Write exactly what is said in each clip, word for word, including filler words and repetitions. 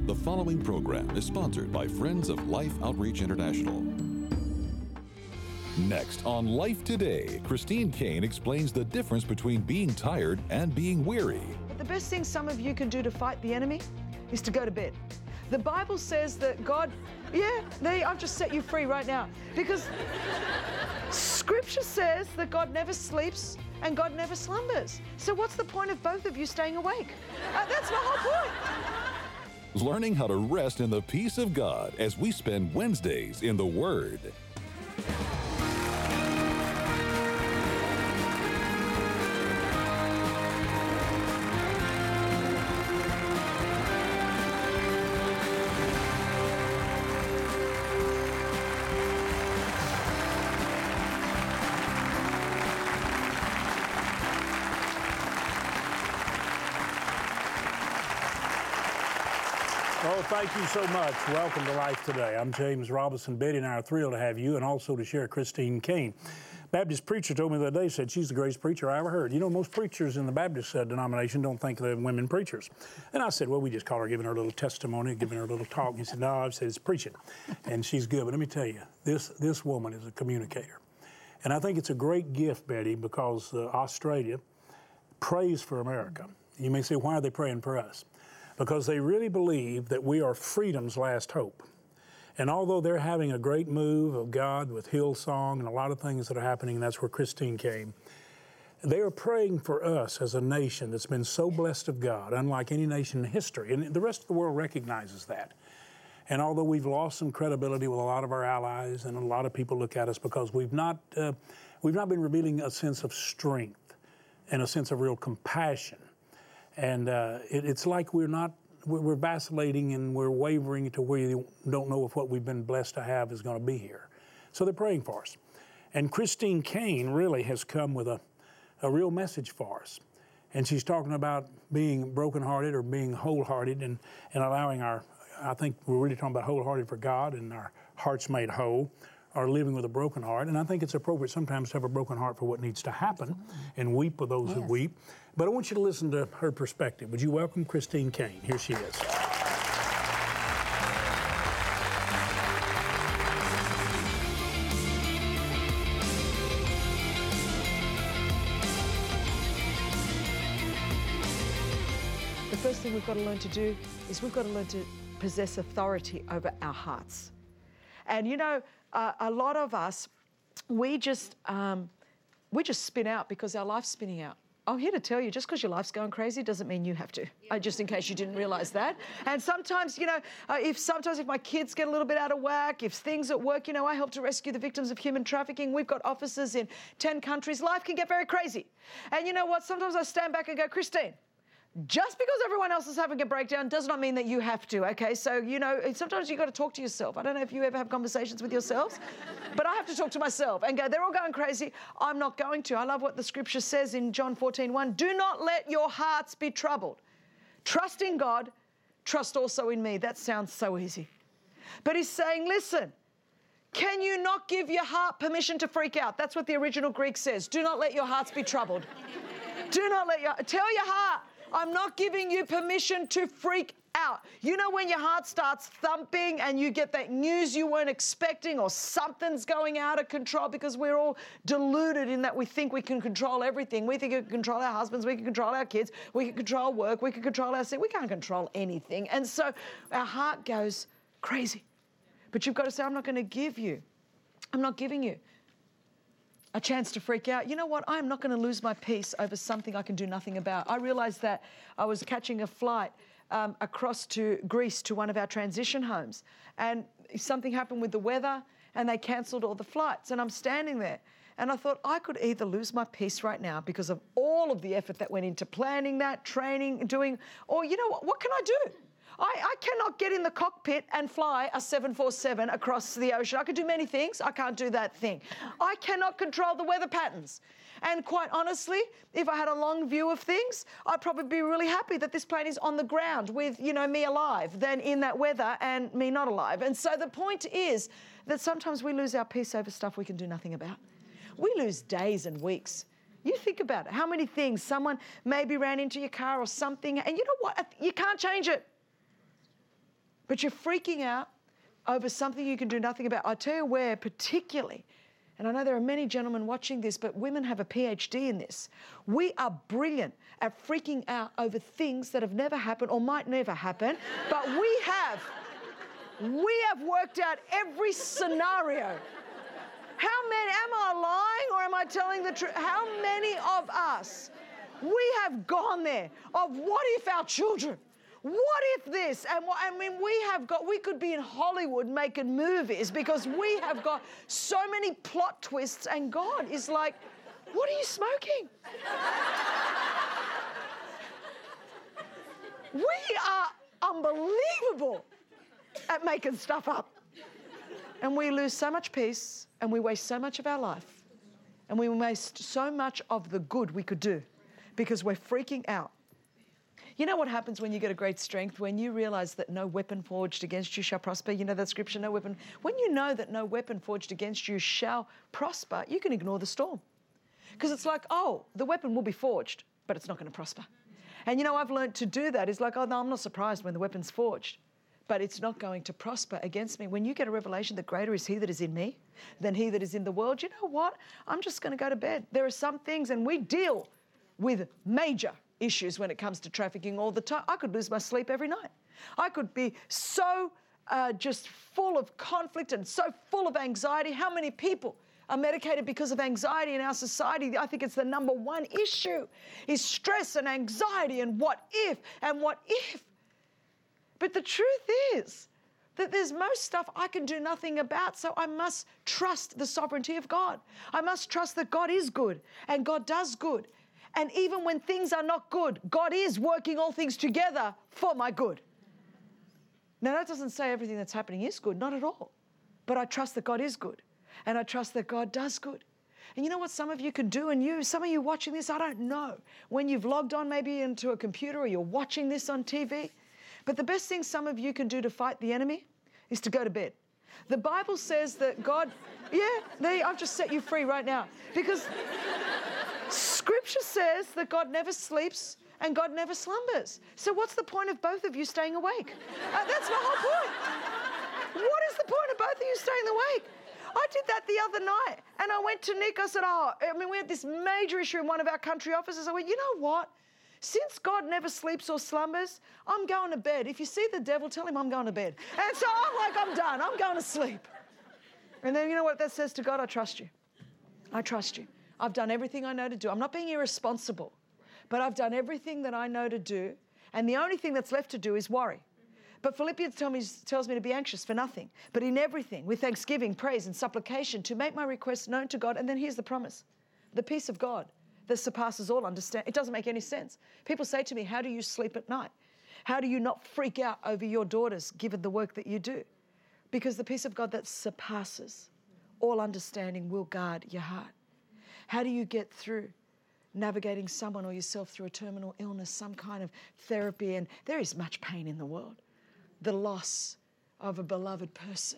The following program is sponsored by Friends of Life Outreach International. Next on Life Today, Christine Caine explains the difference between being tired and being weary. But the best thing some of you can do to fight the enemy is to go to bed. The Bible says that God, yeah, there, I've just set you free right now. Because Scripture says that God never sleeps and God never slumbers. So what's the point of both of you staying awake? Uh, that's my whole point. Learning how to rest in the peace of God as we spend Wednesdays in the Word. Oh, thank you so much. Welcome to Life Today. I'm James Robinson. Betty and I are thrilled to have you and also to share Christine Caine. Baptist preacher told me the other day, said she's the greatest preacher I ever heard. You know, most preachers in the Baptist uh, denomination don't think they're women preachers. And I said, well, we just call her giving her a little testimony, giving her a little talk. And he said, no, I said, it's preaching. And she's good. But let me tell you, this, this woman is a communicator. And I think it's a great gift, Betty, because uh, Australia prays for America. You may say, why are they praying for us? Because they really believe that we are freedom's last hope. And although they're having a great move of God with Hillsong and a lot of things that are happening, and that's where Christine came, they are praying for us as a nation that's been so blessed of God, unlike any nation in history. And the rest of the world recognizes that. And although we've lost some credibility with a lot of our allies, and a lot of people look at us because we've not, uh, we've not been revealing a sense of strength and a sense of real compassion. And uh, it, it's like we're not, we're vacillating and we're wavering to where you don't know if what we've been blessed to have is going to be here. So they're praying for us. And Christine Caine really has come with a, a real message for us. And she's talking about being brokenhearted or being wholehearted and, and allowing our, I think we're really talking about wholehearted for God and our hearts made whole, are living with a broken heart. And I think it's appropriate sometimes to have a broken heart for what needs to happen and weep with those yes. who weep. But I want you to listen to her perspective. Would you welcome Christine Caine? Here she is. The first thing we've got to learn to do is we've got to learn to possess authority over our hearts. And you know, uh, a lot of us, we just um, we just spin out because our life's spinning out. I'm here to tell you, just because your life's going crazy doesn't mean you have to. Uh, just in case you didn't realize that. And sometimes, you know, uh, if sometimes if my kids get a little bit out of whack, if things at work, you know, I help to rescue the victims of human trafficking. We've got offices in ten countries. Life can get very crazy. And you know what? Sometimes I stand back and go, Christine, just because everyone else is having a breakdown does not mean that you have to, okay? So, you know, sometimes you've got to talk to yourself. I don't know if you ever have conversations with yourselves, but I have to talk to myself and go, they're all going crazy. I'm not going to. I love what the Scripture says in John fourteen one. Do not let your hearts be troubled. Trust in God, trust also in me. That sounds so easy. But he's saying, listen, can you not give your heart permission to freak out? That's what the original Greek says. Do not let your hearts be troubled. Do not let your, tell your heart, I'm not giving you permission to freak out. You know when your heart starts thumping and you get that news you weren't expecting or something's going out of control, because we're all deluded in that we think we can control everything. We think we can control our husbands, we can control our kids, we can control work, we can control our sin. We can't control anything. And so our heart goes crazy. But you've got to say, I'm not going to give you, I'm not giving you a chance to freak out. You know what? I'm not going to lose my peace over something I can do nothing about. I realized that I was catching a flight um, across to Greece to one of our transition homes, and something happened with the weather and they cancelled all the flights, and I'm standing there and I thought I could either lose my peace right now because of all of the effort that went into planning that, training, doing, or you know what, what can I do? I, I cannot get in the cockpit and fly a seven forty-seven across the ocean. I could do many things. I can't do that thing. I cannot control the weather patterns. And quite honestly, if I had a long view of things, I'd probably be really happy that this plane is on the ground with, you know, me alive than in that weather and me not alive. And so the point is that sometimes we lose our peace over stuff we can do nothing about. We lose days and weeks. You think about it. How many things someone maybe ran into your car or something, and you know what? You can't change it. but you're freaking out over something you can do nothing about. I'll tell you where particularly, and I know there are many gentlemen watching this, but women have a P H D in this. We are brilliant at freaking out over things that have never happened or might never happen, but we have, we have worked out every scenario. How many, am I lying or am I telling the truth? How many of us, we have gone there of what if our children, what if this? And what, I mean, we have got, we could be in Hollywood making movies because we have got so many plot twists, and God is like, what are you smoking? We are unbelievable at making stuff up. And we lose so much peace, and we waste so much of our life, and we waste so much of the good we could do because we're freaking out. You know what happens when you get a great strength? When you realize that no weapon forged against you shall prosper. You know that scripture, no weapon. When you know that no weapon forged against you shall prosper, you can ignore the storm. Because it's like, oh, the weapon will be forged, but it's not going to prosper. And you know, I've learned to do that. It's like, oh, no, I'm not surprised when the weapon's forged, but it's not going to prosper against me. When you get a revelation that greater is he that is in me than he that is in the world, you know what? I'm just going to go to bed. There are some things, and we deal with major issues when it comes to trafficking all the time. I could lose my sleep every night. I could be so uh, just full of conflict and so full of anxiety. How many people are medicated because of anxiety in our society? I think it's the number one issue is stress and anxiety and what if and what if. But the truth is that there's most stuff I can do nothing about, so I must trust the sovereignty of God. I must trust that God is good and God does good. And even when things are not good, God is working all things together for my good. Now, that doesn't say everything that's happening is good, not at all. But I trust that God is good, and I trust that God does good. And you know what some of you can do, and you, some of you watching this, I don't know, when you've logged on maybe into a computer or you're watching this on T V, but the best thing some of you can do to fight the enemy is to go to bed. The Bible says that God, yeah, there, I've just set you free right now. Because Scripture says that God never sleeps and God never slumbers. So what's the point of both of you staying awake? Uh, that's the whole point. What is the point of both of you staying awake? I did that the other night, and I went to Nick. I said, oh, I mean, we had this major issue in one of our country offices. I went, you know what? Since God never sleeps or slumbers, I'm going to bed. If you see the devil, tell him I'm going to bed. And so I'm like, I'm done. I'm going to sleep. And then you know what that says to God? I trust you. I trust you. I've done everything I know to do. I'm not being irresponsible, but I've done everything that I know to do. And the only thing that's left to do is worry. But Philippians tell me, tells me to be anxious for nothing, but in everything, with thanksgiving, praise, and supplication, to make my requests known to God. And then here's the promise, the peace of God that surpasses all understanding. It doesn't make any sense. People say to me, how do you sleep at night? How do you not freak out over your daughters, given the work that you do? Because the peace of God that surpasses all understanding will guard your heart. How do you get through navigating someone or yourself through a terminal illness, some kind of therapy? And there is much pain in the world. The loss of a beloved person,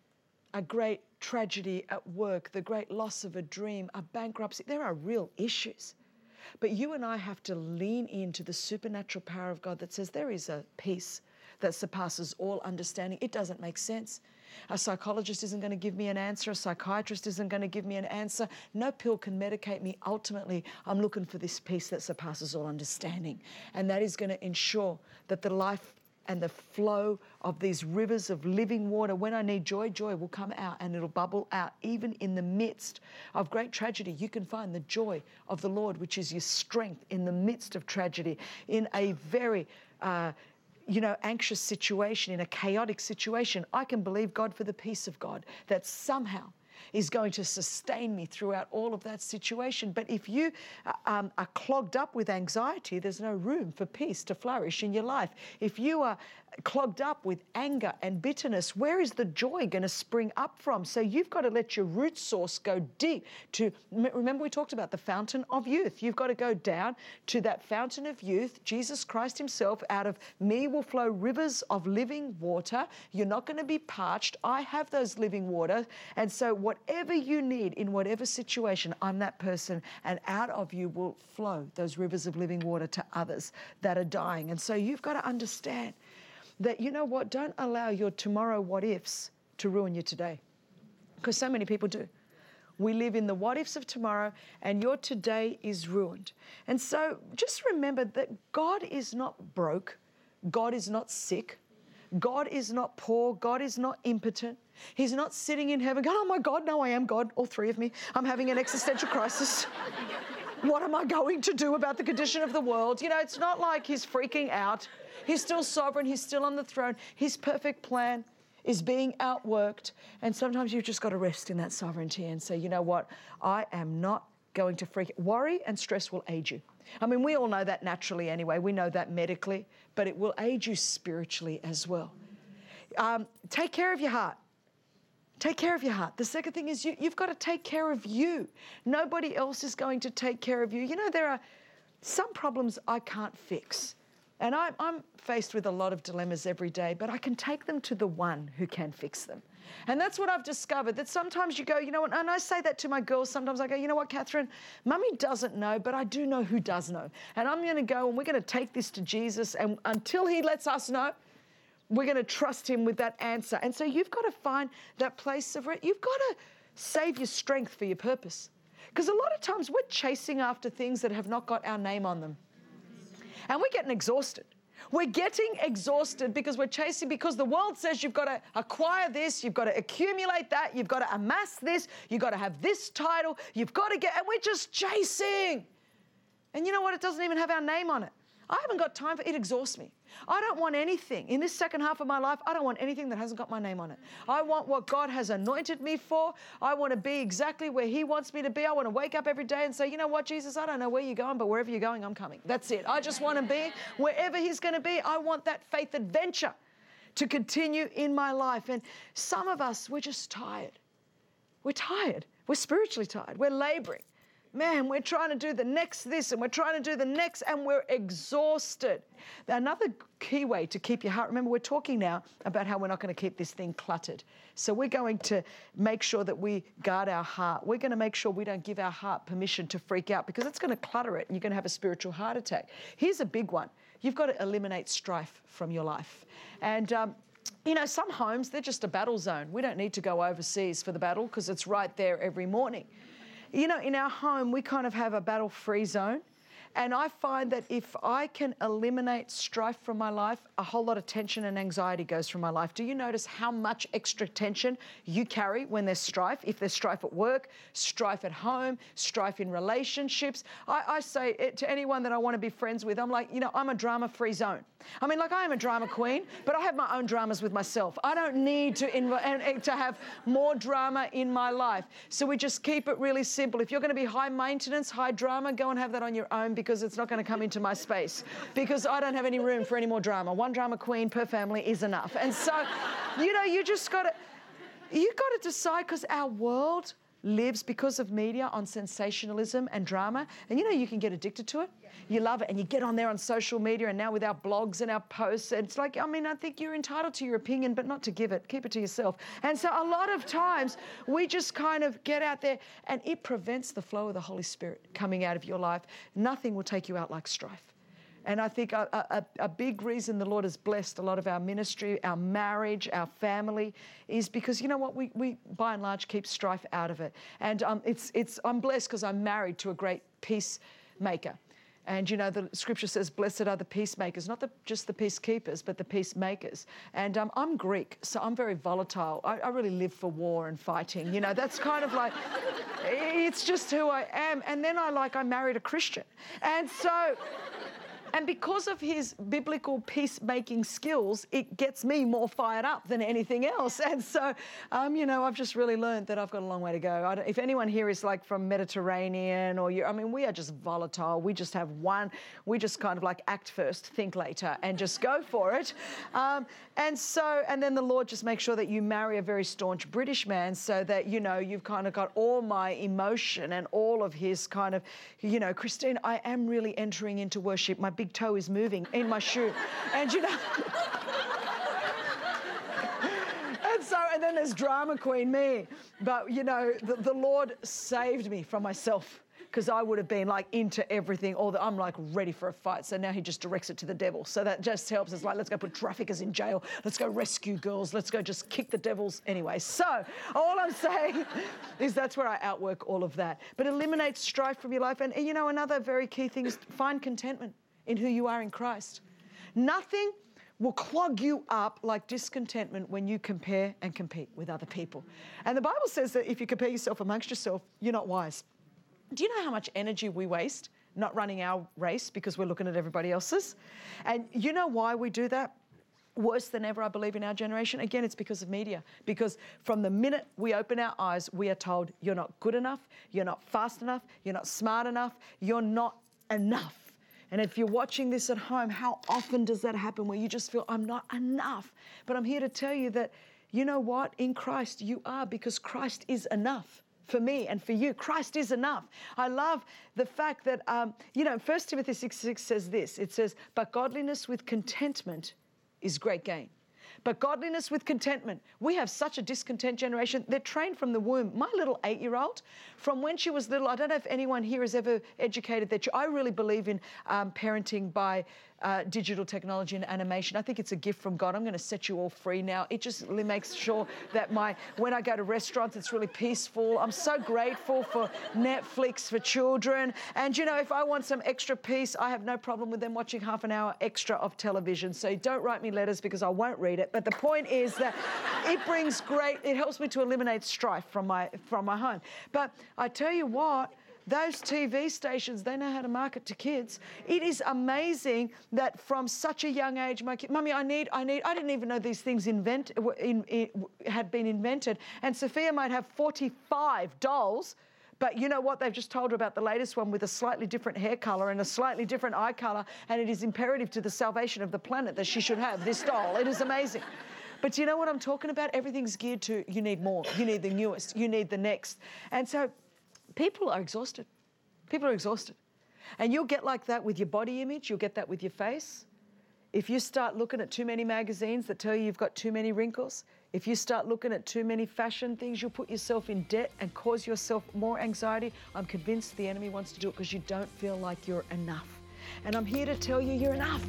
a great tragedy at work, the great loss of a dream, a bankruptcy. There are real issues. But you and I have to lean into the supernatural power of God that says there is a peace that surpasses all understanding. It doesn't make sense. A psychologist isn't going to give me an answer. A psychiatrist isn't going to give me an answer. No pill can medicate me. Ultimately, I'm looking for this peace that surpasses all understanding. And that is going to ensure that the life and the flow of these rivers of living water, when I need joy, joy will come out and it'll bubble out. Even in the midst of great tragedy, you can find the joy of the Lord, which is your strength in the midst of tragedy, in a very uh, you know, anxious situation, in a chaotic situation. I can believe God for the peace of God that somehow is going to sustain me throughout all of that situation. But if you um, are clogged up with anxiety, there's no room for peace to flourish in your life. If you are clogged up with anger and bitterness, where is the joy going to spring up from? So you've got to let your root source go deep to, remember we talked about the fountain of youth. You've got to go down to that fountain of youth, Jesus Christ himself. Out of me will flow rivers of living water. You're not going to be parched. I have those living water. And so whatever you need in whatever situation, I'm that person, and out of you will flow those rivers of living water to others that are dying. And so you've got to understand that, you know what, don't allow your tomorrow what ifs to ruin you today. Because so many people do. We live in the what ifs of tomorrow, and your today is ruined. And so just remember that God is not broke. God is not sick. God is not poor. God is not impotent. He's not sitting in heaven going, oh my God, no, I am God, all three of me. I'm having an existential crisis. What am I going to do about the condition of the world? You know, it's not like he's freaking out. He's still sovereign. He's still on the throne. His perfect plan is being outworked. And sometimes you've just got to rest in that sovereignty and say, you know what? I am not going to freak. Worry and stress will age you. I mean, we all know that naturally anyway. We know that medically, but it will age you spiritually as well. Um, take care of your heart. Take care of your heart. The second thing is you, you've got to take care of you. Nobody else is going to take care of you. You know, there are some problems I can't fix. And I, I'm faced with a lot of dilemmas every day, but I can take them to the one who can fix them. And that's what I've discovered, that sometimes you go, you know what, and I say that to my girls, sometimes I go, you know what, Catherine, Mummy doesn't know, but I do know who does know. And I'm going to go and we're going to take this to Jesus, and until he lets us know, we're going to trust him with that answer. And so you've got to find that place of rest. You've got to save your strength for your purpose. Because a lot of times we're chasing after things that have not got our name on them. And we're getting exhausted. We're getting exhausted because we're chasing, because the world says you've got to acquire this, you've got to accumulate that, you've got to amass this, you've got to have this title, you've got to get, and we're just chasing. And you know what? It doesn't even have our name on it. I haven't got time for it. It exhausts me. I don't want anything. In this second half of my life, I don't want anything that hasn't got my name on it. I want what God has anointed me for. I want to be exactly where he wants me to be. I want to wake up every day and say, you know what, Jesus, I don't know where you're going, but wherever you're going, I'm coming. That's it. I just want to be wherever he's going to be. I want that faith adventure to continue in my life. And some of us, we're just tired. We're tired. We're spiritually tired. We're laboring. Man, we're trying to do the next this and we're trying to do the next and we're exhausted. Another key way to keep your heart, remember we're talking now about how we're not going to keep this thing cluttered. So we're going to make sure that we guard our heart. We're going to make sure we don't give our heart permission to freak out, because it's going to clutter it and you're going to have a spiritual heart attack. Here's a big one. You've got to eliminate strife from your life. And um, you know, some homes, they're just a battle zone. We don't need to go overseas for the battle because it's right there every morning. You know, in our home, we kind of have a battle-free zone. And I find that if I can eliminate strife from my life, a whole lot of tension and anxiety goes from my life. Do you notice how much extra tension you carry when there's strife? If there's strife at work, strife at home, strife in relationships. I, I say it to anyone that I want to be friends with, I'm like, you know, I'm a drama-free zone. I mean, like I am a drama queen, but I have my own dramas with myself. I don't need to, inv- and, to have more drama in my life. So we just keep it really simple. If you're going to be high maintenance, high drama, go and have that on your own, because it's not going to come into my space, because I don't have any room for any more drama. One drama queen per family is enough. And so, you know, you just got to, you got to decide, because our world lives, because of media, on sensationalism and drama. And you know, you can get addicted to it. You love it, and you get on there on social media, and now with our blogs and our posts, and it's like, I mean, I think you're entitled to your opinion, but not to give it. Keep it to yourself. And so a lot of times we just kind of get out there, and it prevents the flow of the Holy Spirit coming out of your life. Nothing will take you out like strife. And I think a, a, a big reason the Lord has blessed a lot of our ministry, our marriage, our family, is because, you know what, we, we by and large keep strife out of it. And um, it's, it's, I'm blessed because I'm married to a great peacemaker. And, you know, the scripture says, blessed are the peacemakers, not the, just the peacekeepers, but the peacemakers. And um, I'm Greek, so I'm very volatile. I, I really live for war and fighting. You know, that's kind of like, it's just who I am. And then I like, I married a Christian. And so... And because of his biblical peacemaking skills, it gets me more fired up than anything else. And so, um, you know, I've just really learned that I've got a long way to go. I don't, if anyone here is like from Mediterranean or, you, I mean, we are just volatile. We just have one, we just kind of like act first, think later, and just go for it. Um, and so, and then the Lord just makes sure that you marry a very staunch British man, so that, you know, you've kind of got all my emotion and all of his kind of, you know, Christine, I am really entering into worship. My big toe is moving in my shoe. And, you know... And so, and then there's drama queen me. But, you know, the, the Lord saved me from myself. because I would have been like into everything. All the, I'm like ready for a fight. So now he just directs it to the devil. So that just helps us. Like, let's go put traffickers in jail. Let's go rescue girls. Let's go just kick the devils. Anyway, so all I'm saying is that's where I outwork all of that. But eliminate strife from your life. And, and you know, another very key thing is find contentment in who you are in Christ. Nothing will clog you up like discontentment when you compare and compete with other people. And the Bible says that if you compare yourself amongst yourself, you're not wise. Do you know how much energy we waste not running our race because we're looking at everybody else's? And you know why we do that? Worse than ever, I believe, in our generation. Again, it's because of media. Because from the minute we open our eyes, we are told you're not good enough, you're not fast enough, you're not smart enough, you're not enough. And if you're watching this at home, how often does that happen where you just feel, I'm not enough? But I'm here to tell you that, you know what? In Christ, you are, because Christ is enough for me and for you. Christ is enough. I love the fact that, um, you know, First Timothy six six says this. It says, but godliness with contentment is great gain. But godliness with contentment. We have such a discontent generation. They're trained from the womb. My little eight-year-old, from when she was little, I don't know if anyone here has ever educated their child. I really believe in um, parenting by uh, digital technology and animation. I think it's a gift from God. I'm going to set you all free now. It just really makes sure that my when I go to restaurants, it's really peaceful. I'm so grateful for Netflix for children. And, you know, if I want some extra peace, I have no problem with them watching half an hour extra of television. So don't write me letters because I won't read it. But the point is that it brings great, it helps me to eliminate strife from my from my home. But I tell you what, those T V stations, they know how to market to kids. It is amazing that from such a young age, my kid, Mummy, I need, I need, I didn't even know these things invent, in, in, had been invented. And Sophia might have forty-five dolls. But you know what? They've just told her about the latest one with a slightly different hair color and a slightly different eye color. And it is imperative to the salvation of the planet that she should have this doll. It is amazing. But you know what I'm talking about? Everything's geared to, you need more. You need the newest. You need the next. And so people are exhausted. People are exhausted. And you'll get like that with your body image. You'll get that with your face. If you start looking at too many magazines that tell you you've got too many wrinkles, if you start looking at too many fashion things, you'll put yourself in debt and cause yourself more anxiety. I'm convinced the enemy wants to do it because you don't feel like you're enough. And I'm here to tell you you're enough.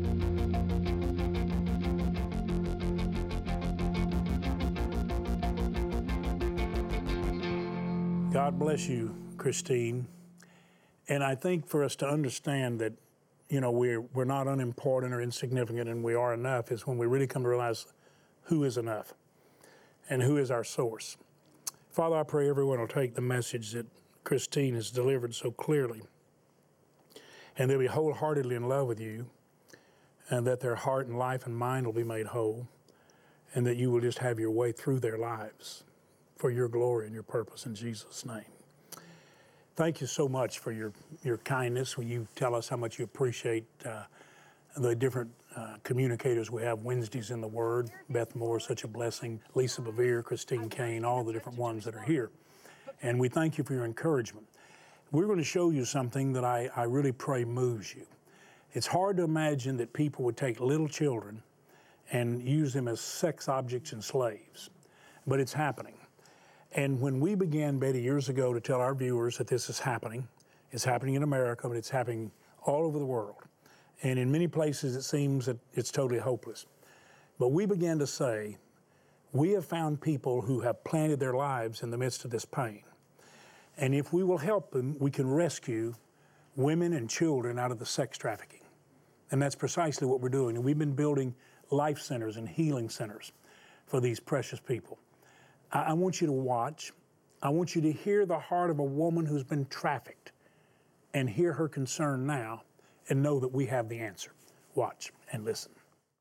God bless you, Christine. And I think for us to understand that, you know, we're, we're not unimportant or insignificant and we are enough is when we really come to realize who is enough and who is our source. Father, I pray everyone will take the message that Christine has delivered so clearly and they'll be wholeheartedly in love with you, and that their heart and life and mind will be made whole, and that you will just have your way through their lives for your glory and your purpose in Jesus' name. Thank you so much for your, your kindness when you tell us how much you appreciate uh, the different uh, communicators we have Wednesdays in the Word. Beth Moore, such a blessing. Lisa Bevere, Christine Kane, all the different ones that are here. And we thank you for your encouragement. We're going to show you something that I, I really pray moves you. It's hard to imagine that people would take little children and use them as sex objects and slaves, but it's happening. And when we began, Betty, years ago to tell our viewers that this is happening, it's happening in America, but it's happening all over the world. And in many places it seems that it's totally hopeless. But we began to say, we have found people who have planted their lives in the midst of this pain. And if we will help them, we can rescue women and children out of the sex trafficking. And that's precisely what we're doing. And we've been building life centers and healing centers for these precious people. I, I want you to watch. I want you to hear the heart of a woman who's been trafficked and hear her concern now and know that we have the answer. Watch and listen.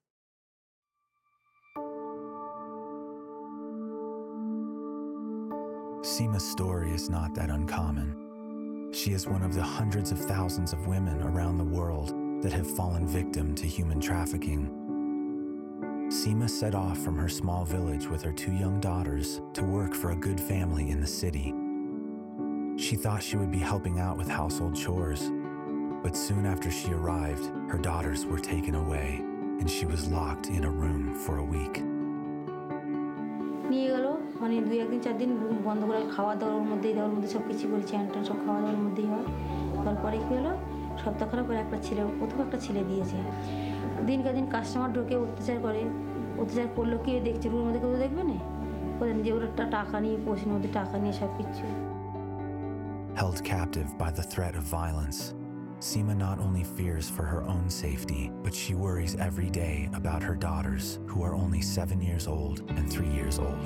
Seema's story is not that uncommon. She is one of the hundreds of thousands of women around the world that have fallen victim to human trafficking. Seema set off from her small village with her two young daughters to work for a good family in the city. She thought she would be helping out with household chores, but soon after she arrived, her daughters were taken away and she was locked in a room for a week. নিয়ে গেল, মানে দুই একদিন চার দিন room বন্ধ করে খাওয়া দাওয়ার মধ্যেই দেওয়ার মধ্যে সব কিছু করি, চ্যান ট্যান সব খাওয়া দাওয়ার মধ্যেই হয়। তারপরে কী হলো, সপ্তাহখানেক পরে একটা ছেলে, প্রথম একটা ছেলে দিয়েছে। দিনকে দিন কাস্টমার ঢোকে অত্যাচার করে, অত্যাচার করলেও কে দেখছে, রুমের মধ্যে কেউ দেখবে না, বলেন যে ওরা টাকা নিয়ে পোষের মধ্যে টাকা নিয়ে সব কিছু। Held captive by the threat of violence, Seema not only fears for her own safety, but she worries every day about her daughters, who are only seven years old and three years old.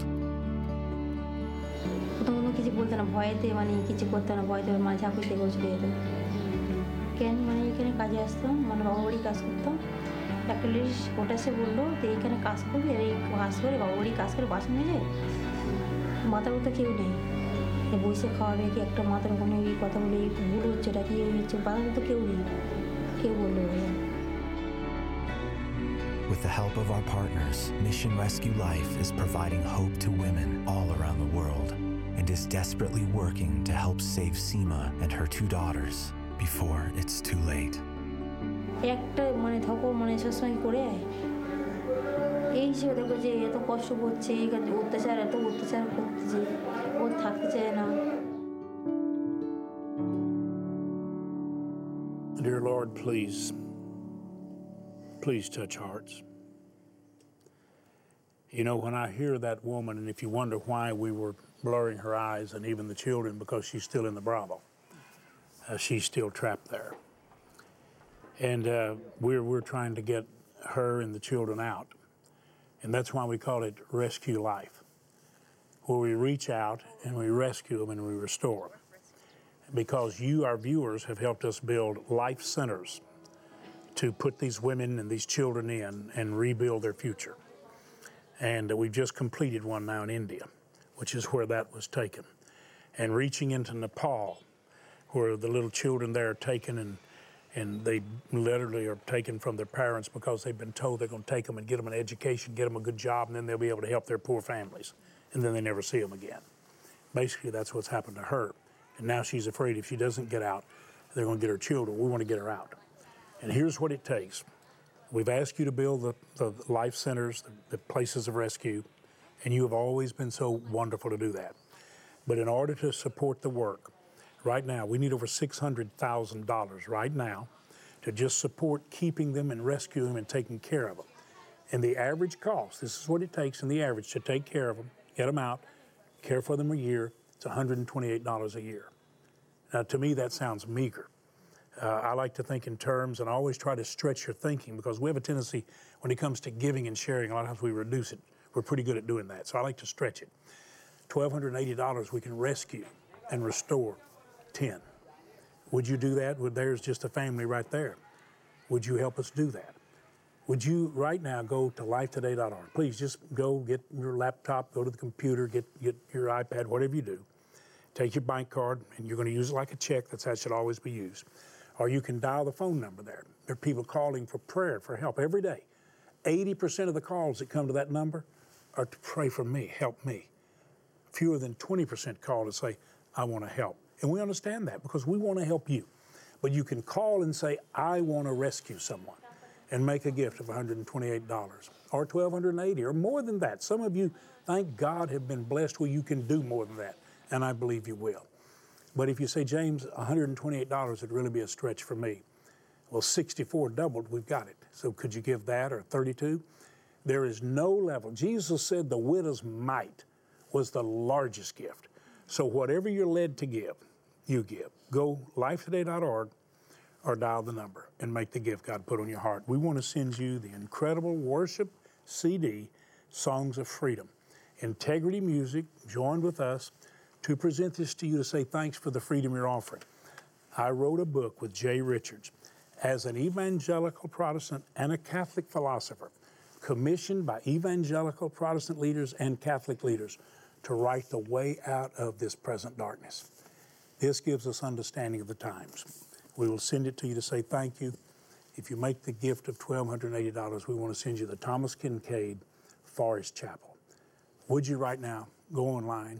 প্রথম প্রথম কিছু বলতে না, ভয়েতে মানে কিছু করতে না, ভয়তে মানে ঝাঁকুতে করে চলে যেত। কেন মানে এখানে কাজে আসতাম, মানে বাবা বাড়ি কাজ করতাম। একটা লেডিস ওটা এসে বললো যে এইখানে কাজ করবি, আর এই কাজ করে বাবা বাড়ি কাজ করে বাসন নিয়ে যায়, মাথার মতো কেউ নেই, বসে খাওয়াবে কি একটা মাথার ওখানে এই কথা বলে এই ভুল হচ্ছে, এটা কি হচ্ছে, বাবার মতো কেউ নেই, কেউ বললো। With the help of our partners, Mission Rescue Life is providing hope to women all around the world and is desperately working to help save Seema and her two daughters before it's too late. একটা মানে থাকো মানে সবসময় করে এই হিসেবে দেখো যে এত কষ্ট করছে, অত্যাচার এত অত্যাচার করতেছে, ও থাকতে চায় না। Dear Lord, please, please touch hearts. You know, when I hear that woman, and if you wonder why we were blurring her eyes and even the children, because she's still in the brothel, uh, she's still trapped there. And uh, we're, we're trying to get her and the children out. And that's why we call it Rescue Life, where we reach out and we rescue them and we restore them. Because you, our viewers, have helped us build life centers to put these women and these children in and rebuild their future. And uh, we've just completed one now in India, which is where that was taken. And reaching into Nepal, where the little children there are taken and and they literally are taken from their parents because they've been told they're going to take them and get them an education, get them a good job, and then they'll be able to help their poor families. And then they never see them again. Basically, that's what's happened to her. And now she's afraid if she doesn't get out, they're going to get her children. We want to get her out. And here's what it takes. We've asked you to build the, the life centers, the, the places of rescue, and you have always been so wonderful to do that. But in order to support the work, right now, we need over six hundred thousand dollars right now to just support keeping them and rescuing them and taking care of them. And the average cost, this is what it takes in the average to take care of them, get them out, care for them a year, it's one hundred twenty-eight dollars a year. Now, to me, that sounds meager. Uh, I like to think in terms, and I always try to stretch your thinking, because we have a tendency, when it comes to giving and sharing, a lot of times we reduce it. We're pretty good at doing that, so I like to stretch it. one thousand two hundred eighty dollars we can rescue and restore ten. Would you do that? Well, there's just a family right there. Would you help us do that? Would you right now go to life today dot org? Please just go get your laptop, go to the computer, get, get your iPad, whatever you do. Take your bank card, and you're going to use it like a check. That's how it should always be used. Or you can dial the phone number there. There are people calling for prayer, for help every day. eighty percent of the calls that come to that number are to pray for me, help me. Fewer than twenty percent call to say, I want to help. And we understand that because we want to help you. But you can call and say, I want to rescue someone, and make a gift of one hundred twenty-eight dollars or one thousand two hundred eighty dollars or more than that. Some of you, thank God, have been blessed where you can do more than that, and I believe you will. But if you say, James, one hundred twenty-eight dollars would really be a stretch for me. Well, sixty-four doubled, we've got it. So could you give that, or thirty-two? There is no level. Jesus said the widow's mite was the largest gift. So whatever you're led to give, you give. Go life today dot org or dial the number and make the gift God put on your heart. We want to send you the incredible worship C D, Songs of Freedom. Integrity Music joined with us to present this to you to say thanks for the freedom you're offering. I wrote a book with Jay Richards as an evangelical Protestant and a Catholic philosopher, commissioned by evangelical Protestant leaders and Catholic leaders to write the way out of this present darkness. This gives us understanding of the times. We will send it to you to say thank you. If you make the gift of one thousand two hundred eighty dollars, we want to send you the Thomas Kincaid Forest Chapel. Would you right now go online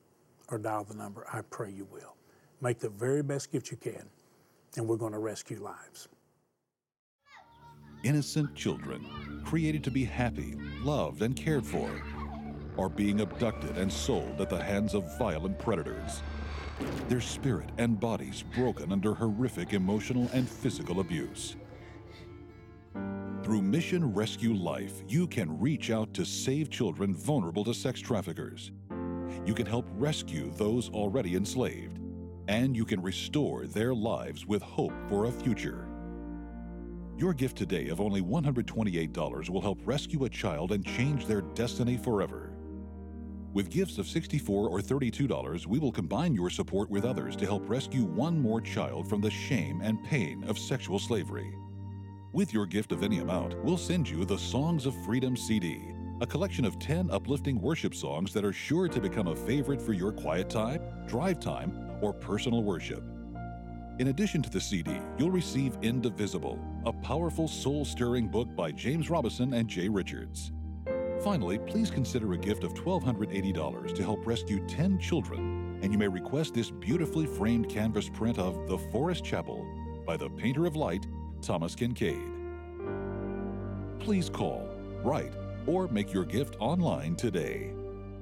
or dial the number? I pray you will. Make the very best gift you can, and we're going to rescue lives. Innocent children, created to be happy, loved, and cared for. are being abducted and sold at the hands of violent predators. Their spirit and bodies broken under horrific emotional and physical abuse. Through Mission Rescue Life, you can reach out to save children vulnerable to sex traffickers. You can help rescue those already enslaved, and you can restore their lives with hope for a future. Your gift today of only one hundred twenty-eight dollars will help rescue a child and change their destiny forever. With gifts of sixty-four dollars or thirty-two dollars, we will combine your support with others to help rescue one more child from the shame and pain of sexual slavery. With your gift of any amount, we'll send you the Songs of Freedom C D, a collection of ten uplifting worship songs that are sure to become a favorite for your quiet time, drive time, or personal worship. In addition to the C D, you'll receive Indivisible, a powerful soul-stirring book by James Robison and Jay Richards. Finally, please consider a gift of one thousand two hundred eighty dollars to help rescue ten children, and you may request this beautifully framed canvas print of The Forest Chapel by the Painter of Light, Thomas Kincaid. Please call, write, or make your gift online today.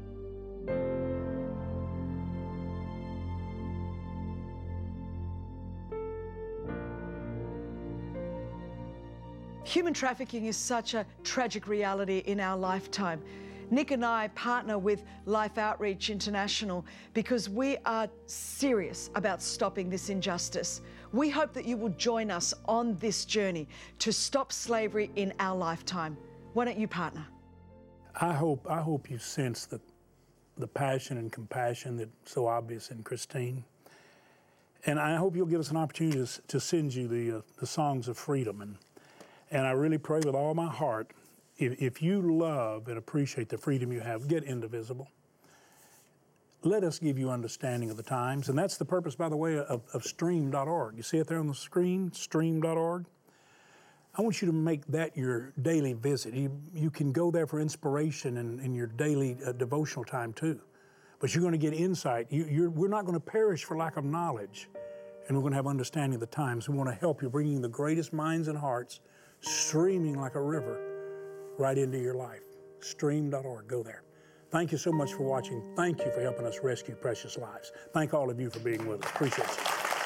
Human trafficking is such a tragic reality in our lifetime. Nick and I partner with Life Outreach International because we are serious about stopping this injustice. We hope that you will join us on this journey to stop slavery in our lifetime. Why don't you partner? I hope I hope you sense the, the passion and compassion that's so obvious in Christine. And I hope you'll give us an opportunity to, to send you the, uh, the Songs of Freedom. And, and I really pray with all my heart, if, if you love and appreciate the freedom you have, get Indivisible. Let us give you understanding of the times. And that's the purpose, by the way, of, of stream dot org. You see it there on the screen, stream dot org? I want you to make that your daily visit. You, you can go there for inspiration in, in your daily uh, devotional time too. But you're going to get insight. You, you're, we're not going to perish for lack of knowledge. And we're going to have understanding of the times. We want to help you, bringing the greatest minds and hearts streaming like a river right into your life. stream dot org, go there. Thank you so much for watching. Thank you for helping us rescue precious lives. Thank all of you for being with us. Appreciate you.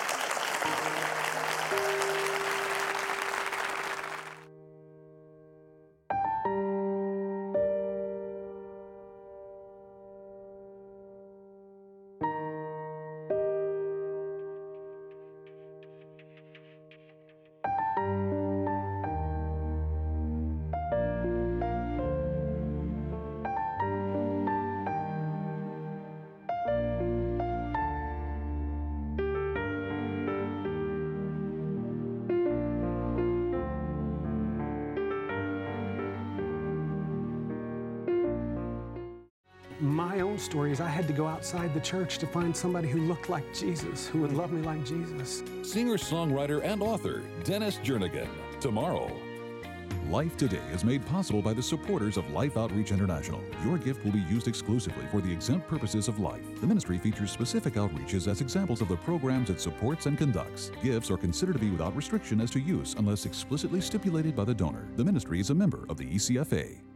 My own story is I had to go outside the church to find somebody who looked like Jesus, who would love me like Jesus. Singer-songwriter and author Dennis Jernigan, tomorrow. Life Today is made possible by the supporters of Life Outreach International. Your gift will be used exclusively for the exempt purposes of life. The ministry features specific outreaches as examples of the programs it supports and conducts. Gifts are considered to be without restriction as to use unless explicitly stipulated by the donor. The ministry is a member of the E C F A.